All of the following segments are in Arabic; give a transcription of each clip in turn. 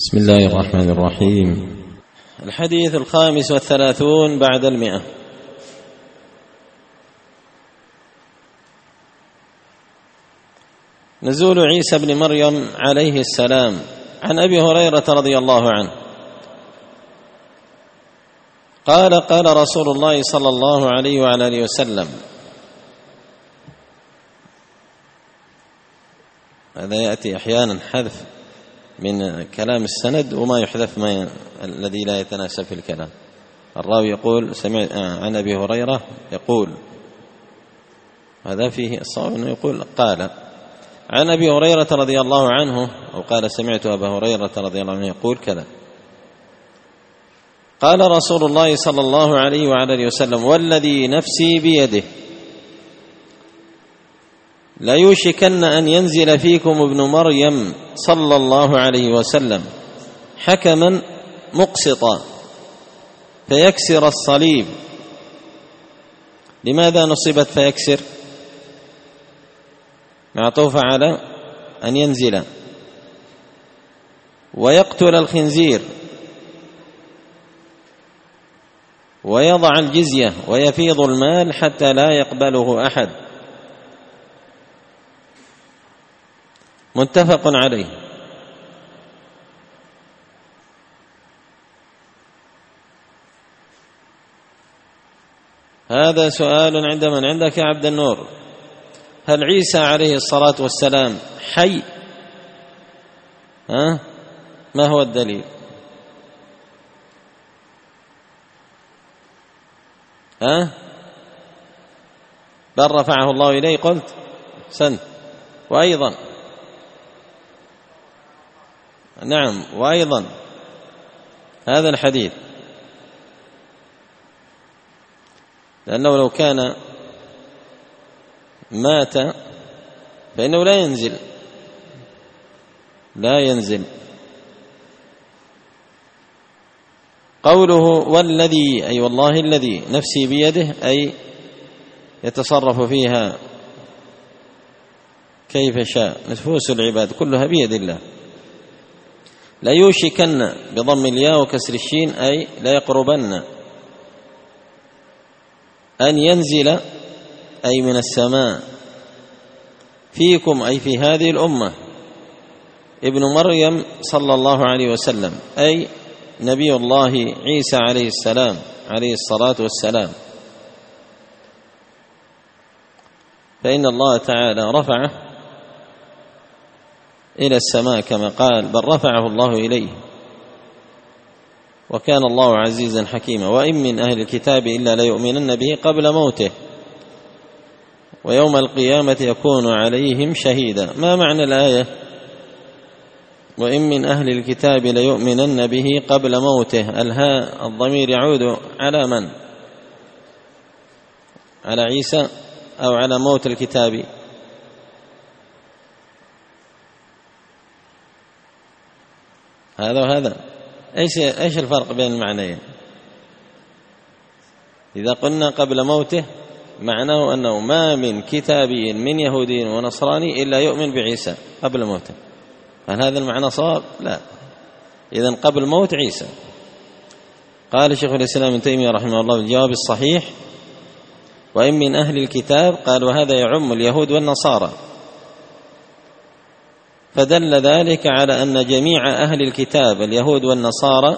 بسم الله الرحمن الرحيم. الحديث 35 بعد 100. نزول عيسى بن مريم عليه السلام. عن أبي هريرة رضي الله عنه قال: قال رسول الله صلى الله عليه وعلى آله وسلم. هذا يأتي أحيانا حذف من كلام السند وما يحذف الذي لا يتناسب في الكلام. الراوي يقول سمعت عن أبي هريرة يقول، هذا فيه الصواب أنه يقول قال عن أبي هريرة رضي الله عنه، أو قال سمعت أبا هريرة رضي الله عنه يقول كذا. قال رسول الله صلى الله عليه وعلى آله وسلم: والذي نفسي بيده لا يوشكن أن ينزل فيكم ابن مريم صلى الله عليه وسلم حكما مقسطا فيكسر الصليب. لماذا نصبت فيكسر؟ معطوف على أن ينزل. ويقتل الخنزير ويضع الجزية ويفيض المال حتى لا يقبله أحد. متفق عليه. هذا سؤال عند من؟ عندك يا عبد النور. هل عيسى عليه الصلاة والسلام حي؟ ما هو الدليل؟ بل رفعه الله إليه. قلت سن. وأيضا نعم، وأيضا هذا الحديث، لأنه لو كان مات فإنه لا ينزل. قوله والذي، أي والله الذي نفسي بيده، أي يتصرف فيها كيف شاء. نفوس العباد كلها بيد الله. لا يوشكن بضم الياء وكسر الشين، أي لا يقربن أن ينزل، أي من السماء، فيكم، أي في هذه الأمة، ابن مريم صلى الله عليه وسلم، أي نبي الله عيسى عليه السلام عليه الصلاة والسلام. فإن الله تعالى رفعه إلى السماء كما قال: بل رفعه الله إليه. وكان الله عزيزا حكيما. وإن من أهل الكتاب إلا ليؤمنن به قبل موته ويوم القيامة يكون عليهم شهيدا. ما معنى الآية؟ وإن من أهل الكتاب ليؤمنن به قبل موته. الهاء الضمير يعود على من؟ على عيسى أو على موت الكتاب؟ هذا وهذا. ايش الفرق بين المعنيين؟ إذا قلنا قبل موته معناه أنه ما من كتابي من يهودي ونصراني إلا يؤمن بعيسى قبل موته. هل هذا المعنى صواب؟ لا. إذن قبل موت عيسى. قال شيخ الإسلام ابن تيمية رحمه الله الجواب الصحيح: وإن من أهل الكتاب، قال وهذا يعم اليهود والنصارى، فدل ذلك على أن جميع أهل الكتاب اليهود والنصارى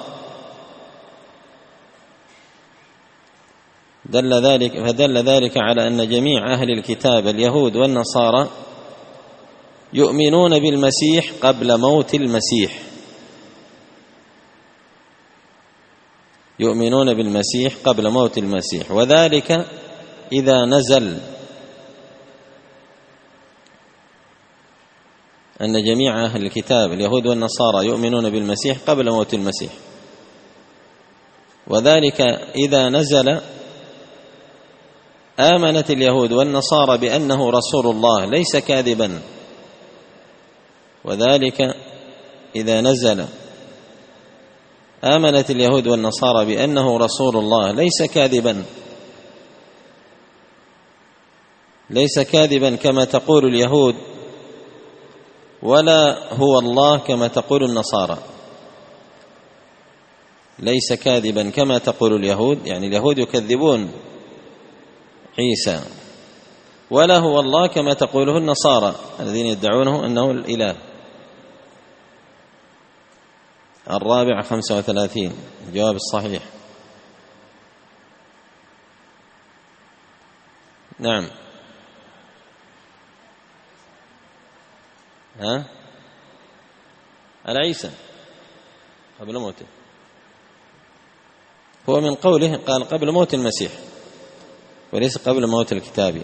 فدل ذلك على أن جميع أهل الكتاب اليهود والنصارى يؤمنون بالمسيح قبل موت المسيح. يؤمنون بالمسيح قبل موت المسيح. وذلك إذا نزل أن جميع أهل الكتاب اليهود والنصارى يؤمنون بالمسيح قبل موت المسيح. وذلك إذا نزل آمنت اليهود والنصارى بأنه رسول الله ليس كاذبا. وذلك إذا نزل آمنت اليهود والنصارى بأنه رسول الله ليس كاذبا كما تقول اليهود، ولا هو الله كما تقول النصارى. ليس كاذبا كما تقول اليهود، يعني اليهود يكذبون عيسى، ولا هو الله كما تقوله النصارى الذين يدعونه أنه الإله. 35 الجواب الصحيح. نعم. على عيسى قبل موته، هو من قوله قال قبل موت المسيح وليس قبل موت الكتاب.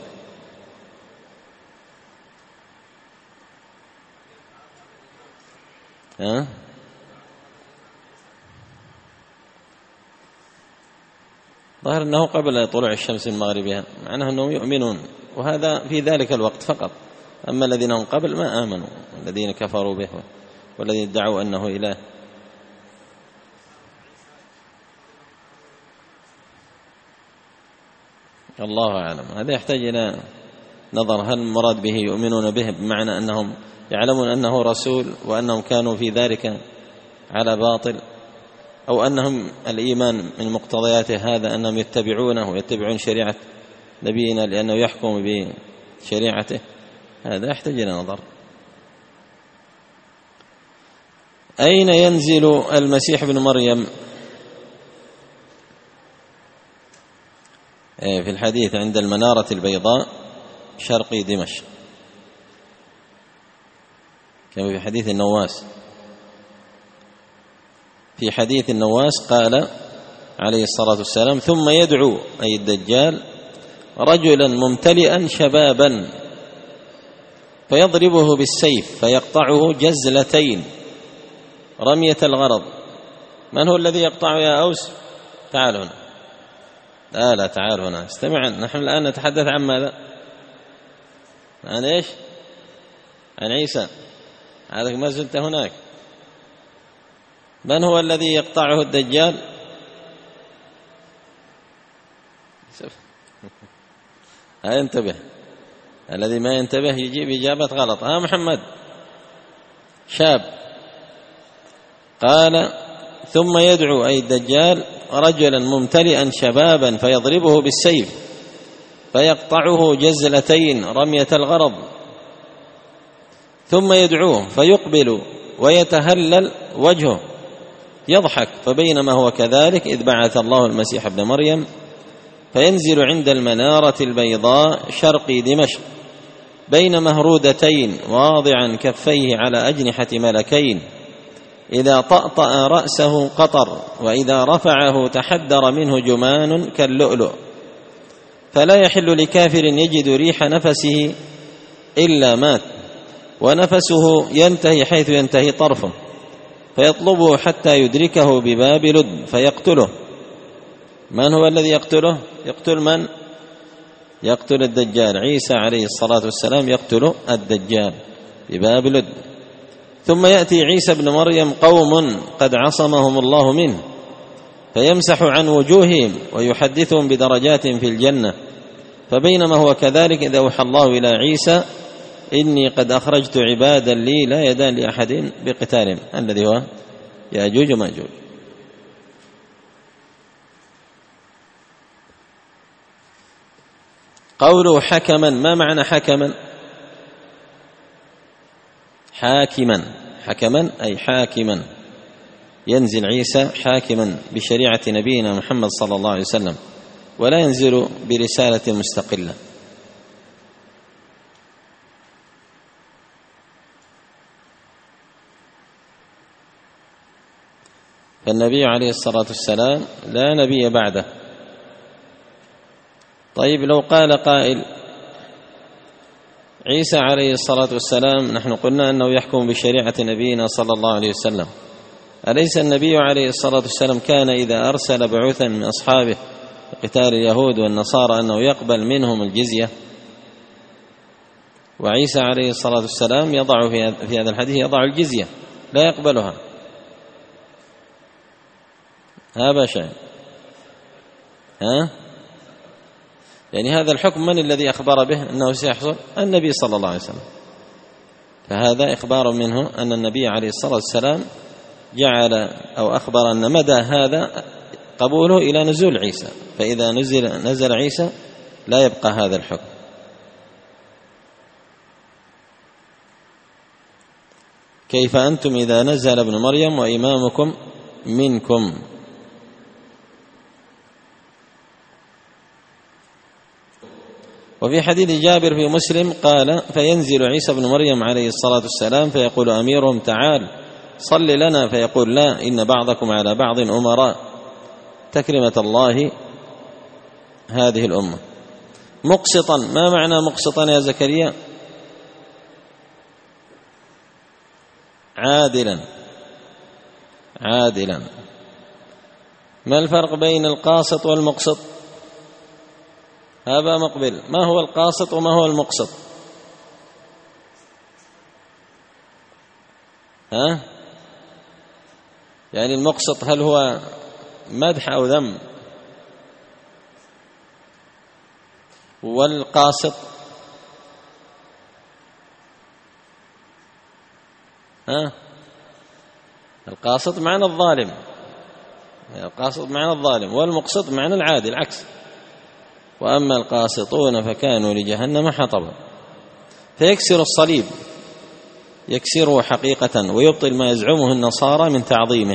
ظاهر أنه قبل طلوع الشمس من مغربها، معناه أنهم يؤمنون، وهذا في ذلك الوقت فقط. أما الذين هم قبل ما آمنوا، الذين كفروا به والذين ادعوا أنه إله. الله أعلم، هذا يحتاج إلى نظر. هل المراد به يؤمنون به بمعنى أنهم يعلمون أنه رسول وأنهم كانوا في ذلك على باطل، أو أنهم الإيمان من مقتضياته هذا أنهم يتبعونه ويتبعون شريعة نبينا لأنه يحكم بشريعته؟ هذا يحتاج إلى نظر. أين ينزل المسيح ابن مريم؟ في الحديث عند المنارة البيضاء شرقي دمشق، كما في حديث النواس. في حديث النواس قال عليه الصلاة والسلام: ثم يدعو أي الدجال رجلا ممتلئا شبابا فيضربه بالسيف فيقطعه جزلتين رمية الغرض. من هو الذي يقطعه يا أوس؟ تعال هنا. لا تعال هنا، استمع. نحن الآن نتحدث عن ماذا؟ عن إيش؟ عن عيسى. هذا ما زلت هناك. من هو الذي يقطعه الدجال؟ انتبه، الذي ما ينتبه يجيب إجابة غلط. محمد شاب قال: ثم يدعو أي الدجال رجلا ممتلئا شبابا فيضربه بالسيف فيقطعه جزلتين رمية الغرض، ثم يدعوه فيقبل ويتهلل وجهه يضحك، فبينما هو كذلك إذ بعث الله المسيح ابن مريم فينزل عند المنارة البيضاء شرقي دمشق بين مهرودتين واضعا كفيه على أجنحة ملكين، إذا طأطأ رأسه قطر، وإذا رفعه تحدر منه جمان كاللؤلؤ، فلا يحل لكافر يجد ريح نفسه إلا مات، ونفسه ينتهي حيث ينتهي طرفه، فيطلبه حتى يدركه بباب لد فيقتله. من هو الذي يقتله؟ يقتل من؟ يقتل الدجال. عيسى عليه الصلاة والسلام يقتل الدجال بباب لد. ثم يأتي عيسى ابن مريم قوم قد عصمهم الله منه فيمسح عن وجوههم ويحدثهم بدرجات في الجنة، فبينما هو كذلك إذا أوحى الله إلى عيسى: إني قد أخرجت عبادا لي لا يدان لأحد بقتالهم، الذي هو يأجوج ومأجوج. قوله حكما، ما معنى حكما؟ حكما أي حاكما. ينزل عيسى حاكما بشريعة نبينا محمد صلى الله عليه وسلم، ولا ينزل برسالة مستقلة. فالنبي عليه الصلاة والسلام لا نبي بعده. طيب، لو قال قائل: عيسى عليه الصلاة والسلام نحن قلنا أنه يحكم بشريعة نبينا صلى الله عليه وسلم، أليس النبي عليه الصلاة والسلام كان إذا أرسل بعوثا من أصحابه قتال اليهود والنصارى أنه يقبل منهم الجزية؟ وعيسى عليه الصلاة والسلام يضع في هذا الحديث يضع الجزية لا يقبلها. باشا، يعني هذا الحكم من الذي أخبر به أنه سيحصل؟ النبي صلى الله عليه وسلم. فهذا إخبار منه أن النبي عليه الصلاة والسلام جعل أو أخبر أن مدى هذا قبوله إلى نزول عيسى، فإذا نزل عيسى لا يبقى هذا الحكم. كيف أنتم إذا نزل ابن مريم وإمامكم منكم؟ وفي حديث جابر في مسلم قال: فينزل عيسى بن مريم عليه الصلاة والسلام فيقول أميرهم: تعال صل لنا، فيقول: لا، إن بعضكم على بعض أمراء، تكرمة الله هذه الأمة. مقسطا، ما معنى مقسطا يا زكريا؟ عادلا. ما الفرق بين القاسط والمقسط؟ أبا مقبل، ما هو القاسط وما هو المقسط؟ يعني المقسط هل هو مدح أو ذم؟ والقاسط القاسط معنى الظالم، والمقسط معنى العادل، العكس. وأما القاسطون فكانوا لجهنم حطبا. فيكسر الصليب، يكسره حقيقة، ويبطل ما يزعمه النصارى من تعظيمه،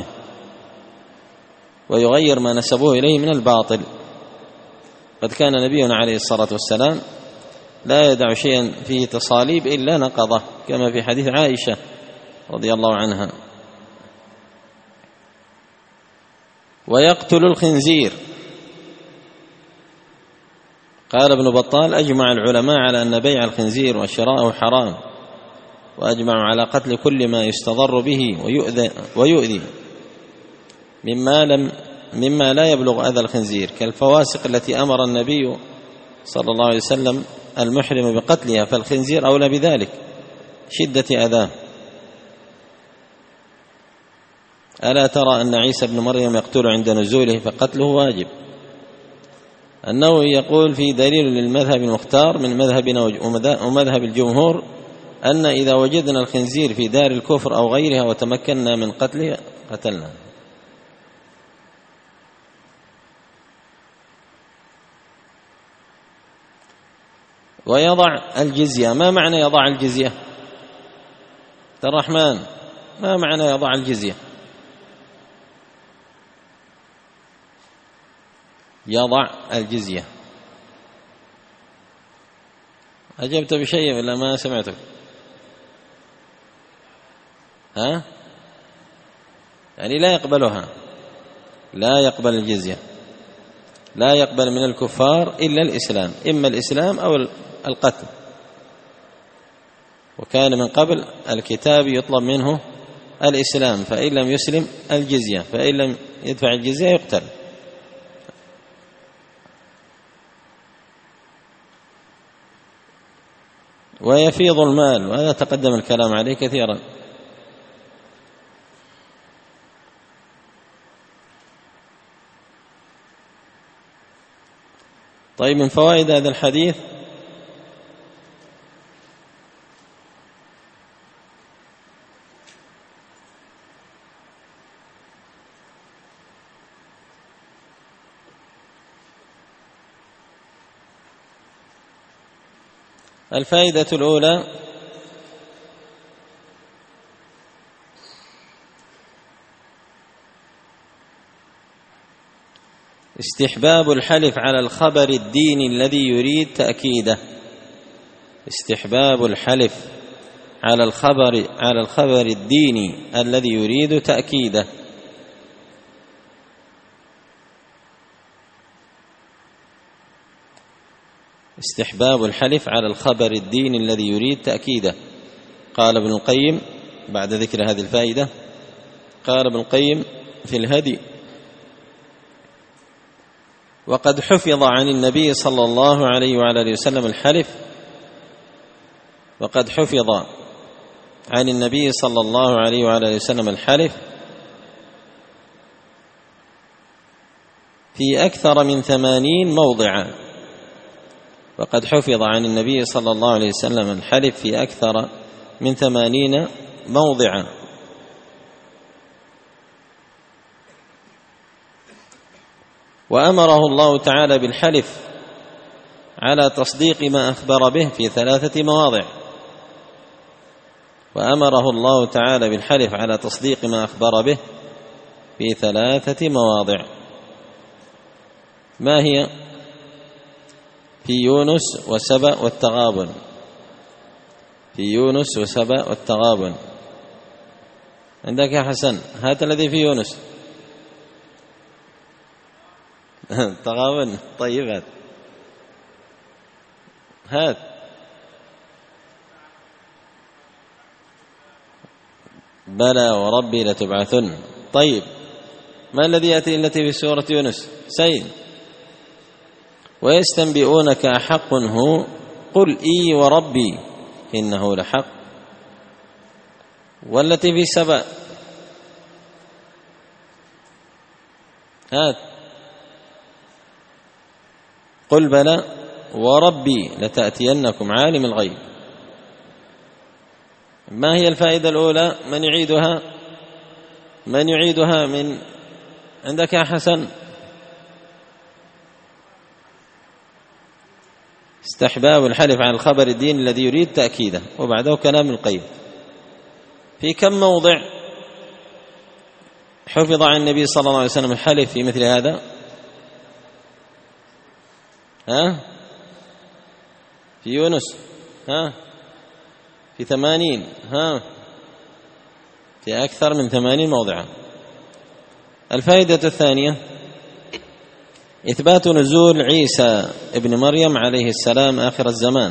ويغير ما نسبوه إليه من الباطل. قد كان نبينا عليه الصلاة والسلام لا يدع شيئا فيه تصاليب إلا نقضه، كما في حديث عائشة رضي الله عنها. ويقتل الخنزير. قال ابن بطال: أجمع العلماء على أن بيع الخنزير وشراءه حرام، وأجمعوا على قتل كل ما يستضر به ويؤذي مما لا يبلغ أذى الخنزير، كالفواسق التي أمر النبي صلى الله عليه وسلم المحرم بقتلها، فالخنزير أولى بذلك شدة أذاه. ألا ترى أن عيسى بن مريم يقتل عند نزوله فقتله واجب. النووي يقول: في دليل للمذهب المختار من مذهبنا ومذهب الجمهور أن إذا وجدنا الخنزير في دار الكفر أو غيرها وتمكنا من قتله قتلنا. ويضع الجزية، ما معنى يضع الجزية؟ الرحمن، ما معنى يضع الجزية؟ يضع الجزية. أجبت بشيء ولا ما سمعتك؟ يعني لا يقبلها، لا يقبل الجزية، لا يقبل من الكفار إلا الإسلام، إما الإسلام أو القتل. وكان من قبل الكتاب يطلب منه الإسلام، فإن لم يسلم الجزية، فإن لم يدفع الجزية يقتل. ويفيض المال، وهذا تقدم الكلام عليه كثيرا. طيب، من فوائد هذا الحديث الفائدة الأولى: استحباب الحلف على الخبر الديني الذي يريد تأكيده. استحباب الحلف على الخبر الديني الذي يريد تأكيده. استحباب الحلف على الخبر الديني الذي يريد تأكيده. قال ابن القيم بعد ذكر هذه الفائدة، قال ابن القيم في الهدي: وقد حفظ عن النبي صلى الله عليه وعلى آله وسلم الحلف، وقد حفظ عن النبي صلى الله عليه وعلى آله وسلم الحلف في أكثر من 80 موضعا. وقد حفظ عن النبي صلى الله عليه وسلم الحلف في أكثر من 80 موضعا. وأمره الله تعالى بالحلف على تصديق ما أخبر به في 3 مواضع. وأمره الله تعالى بالحلف على تصديق ما أخبر به في 3 مواضع. ما هي؟ في يونس وسبأ والتغابن. في يونس وسبأ والتغابن. عندك يا حسن؟ هات الذي في يونس. التغابن. طيب هات. بلى وربي لتبعثن. طيب ما الذي يأتي التي في سورة يونس؟ سيد. ويستنبئونك أحق هو قل إي وربي إنه لحق. والتي في سبأ هات. قل بلى وربي لتأتينكم عالم الغيب. ما هي الفائدة الأولى؟ من يعيدها؟ من يعيدها من عندك يا حسن؟ استحباب الحلف على الخبر الدين الذي يريد تأكيده، وبعده كلام القيم. في كم موضع حفظ عن النبي صلى الله عليه وسلم الحلف في مثل هذا؟ في يونس، في 80، في أكثر من 80 موضعا. الفائدة الثانية إثبات نزول عيسى ابن مريم عليه السلام آخر الزمان.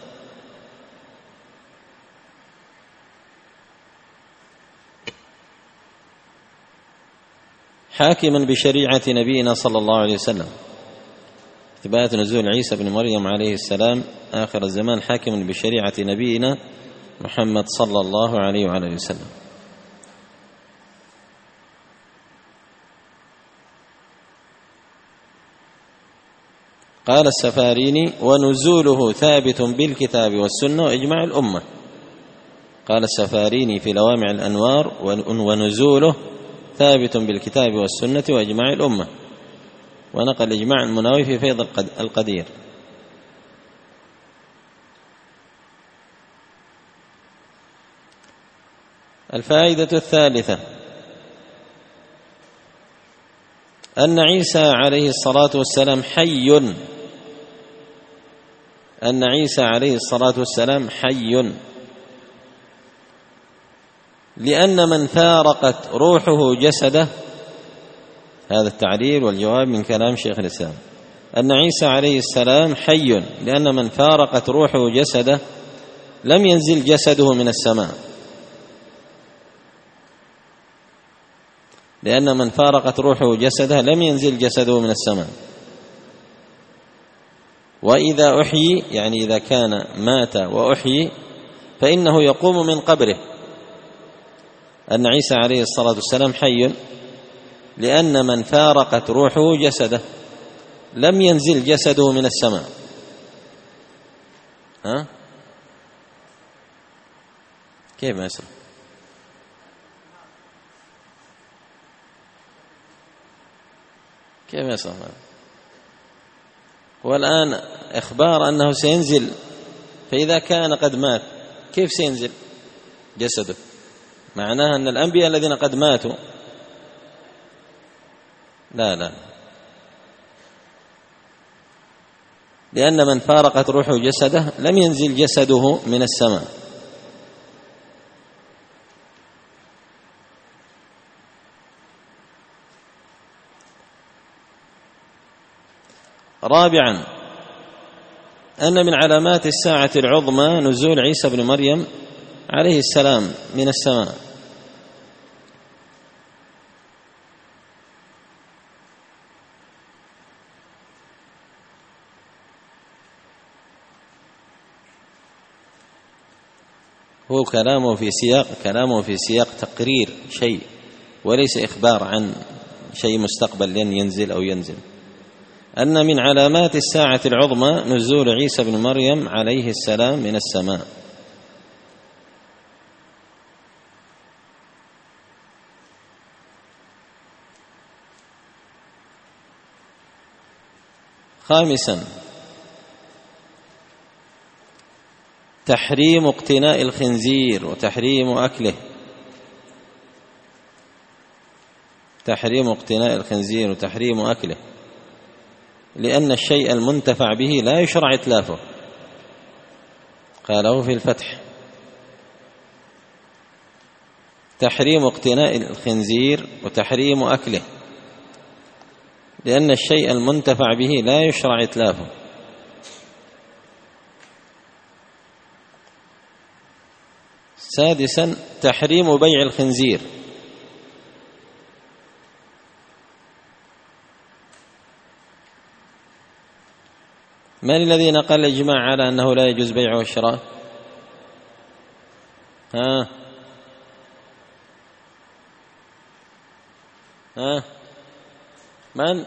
حاكما بشريعة نبينا صلى الله عليه وسلم. إثبات نزول عيسى ابن مريم عليه السلام آخر الزمان حاكما بشريعة نبينا محمد صلى الله عليه وعلى وسلم. قال السفاريني ونزوله ثابت بالكتاب والسنة وإجماع الأمة. قال السفاريني في لوامع الأنوار ونزوله ثابت بالكتاب والسنة وإجماع الأمة. ونقل إجماع المناوي في فيض القدير. الفائدة الثالثة أن عيسى عليه الصلاة والسلام حي. أن عيسى عليه الصلاة والسلام حي، لأن من فارقت روحه جسده. هذا التعليل والجواب من كلام شيخ الإسلام. أن عيسى عليه السلام حي لأن من فارقت روحه جسده لم ينزل جسده من السماء. لأن من فارقت روحه جسده لم ينزل جسده من السماء. وإذا أحيي، يعني إذا كان مات وأحيي، فإنه يقوم من قبره. أن عيسى عليه الصلاة والسلام حي لأن من فارقت روحه جسده لم ينزل جسده من السماء. كيف ما يصير؟ كيف يصير؟ والآن إخبار أنه سينزل، فإذا كان قد مات كيف سينزل جسده؟ معناه أن الأنبياء الذين قد ماتوا لا، لأن من فارقت روحه جسده لم ينزل جسده من السماء. رابعا أن من علامات الساعة العظمى نزول عيسى بن مريم عليه السلام من السماء. هو كلامه في سياق تقرير شيء وليس إخبار عن شيء مستقبل لن ينزل أو ينزل. أن من علامات الساعة العظمى نزول عيسى بن مريم عليه السلام من السماء. خامسا تحريم اقتناء الخنزير وتحريم أكله. تحريم اقتناء الخنزير وتحريم أكله، لأن الشيء المنتفع به لا يشرع إتلافه، قاله في الفتح. تحريم اقتناء الخنزير وتحريم أكله، لأن الشيء المنتفع به لا يشرع إتلافه. سادسا تحريم بيع الخنزير. من الذي نقل الإجماع على أنه لا يجوز بيعه وشراءه؟ من؟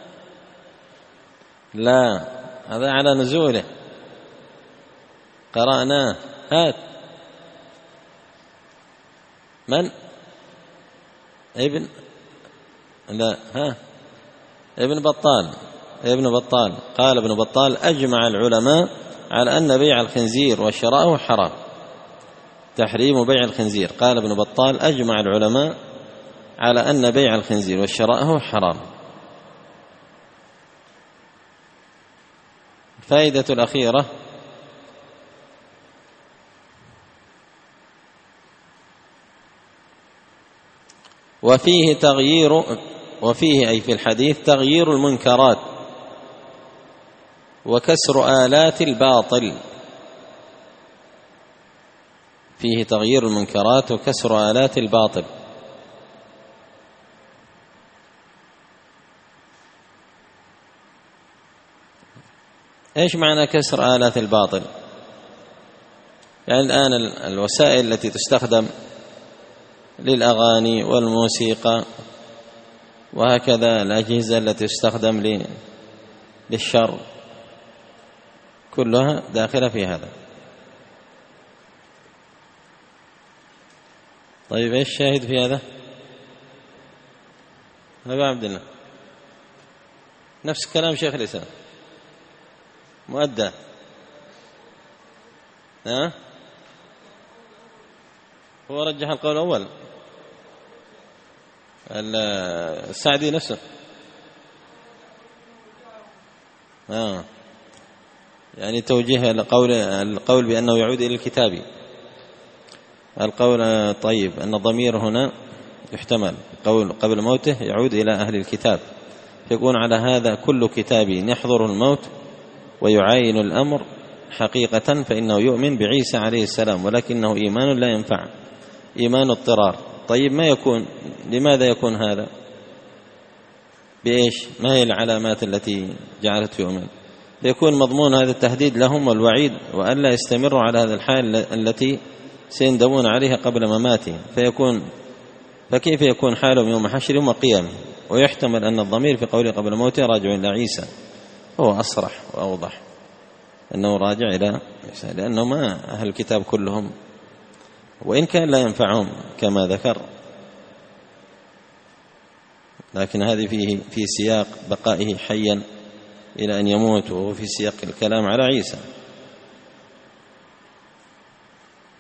لا، هذا على نزوله قرأناه. هات من؟ ابن بطال. قال ابن بطال: أجمع العلماء على أن بيع الخنزير وشراءه حرام. تحريم بيع الخنزير. قال ابن بطال: أجمع العلماء على أن بيع الخنزير وشراءه حرام. الفائدة الأخيرة: وفيه أي في الحديث تغيير المنكرات وكسر آلات الباطل. فيه تغيير المنكرات وكسر آلات الباطل. إيش معنى كسر آلات الباطل؟ يعني الآن الوسائل التي تستخدم للأغاني والموسيقى وهكذا الأجهزة التي تستخدم للشر كلها داخلة في هذا. طيب ايش الشاهد في هذا؟ أبو عبد الله نفس كلام شيخ الإسلام مؤدى. هو رجح القول الأول، السعدي نفسه. يعني توجيه القول بأنه يعود إلى الكتاب. القول طيب أن الضمير هنا يحتمل قول قبل موته يعود إلى أهل الكتاب، فيكون على هذا كل كتاب يحضر الموت ويعاين الأمر حقيقة فإنه يؤمن بعيسى عليه السلام، ولكنه إيمان لا ينفع، إيمان اضطرار. طيب ما يكون، لماذا يكون هذا؟ بإيش؟ ما هي العلامات التي جعلته يؤمن؟ فيكون مضمون هذا التهديد لهم والوعيد، وألا يستمروا على هذا الحال التي سيندمون عليها قبل مماتهم. فكيف يكون حالهم يوم حشرهم وقيامهم؟ ويحتمل أن الضمير في قوله قبل موته راجع إلى عيسى، هو أصرح وأوضح أنه راجع إلى عيسى، لأنه ما أهل الكتاب كلهم، وإن كان لا ينفعهم كما ذكر، لكن هذه في سياق بقائه حيا إلى أن يموت، وهو في سياق الكلام على عيسى.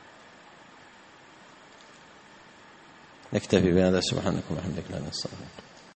نكتفي بهذا. سبحانك وبحمدك لا نستغفرك.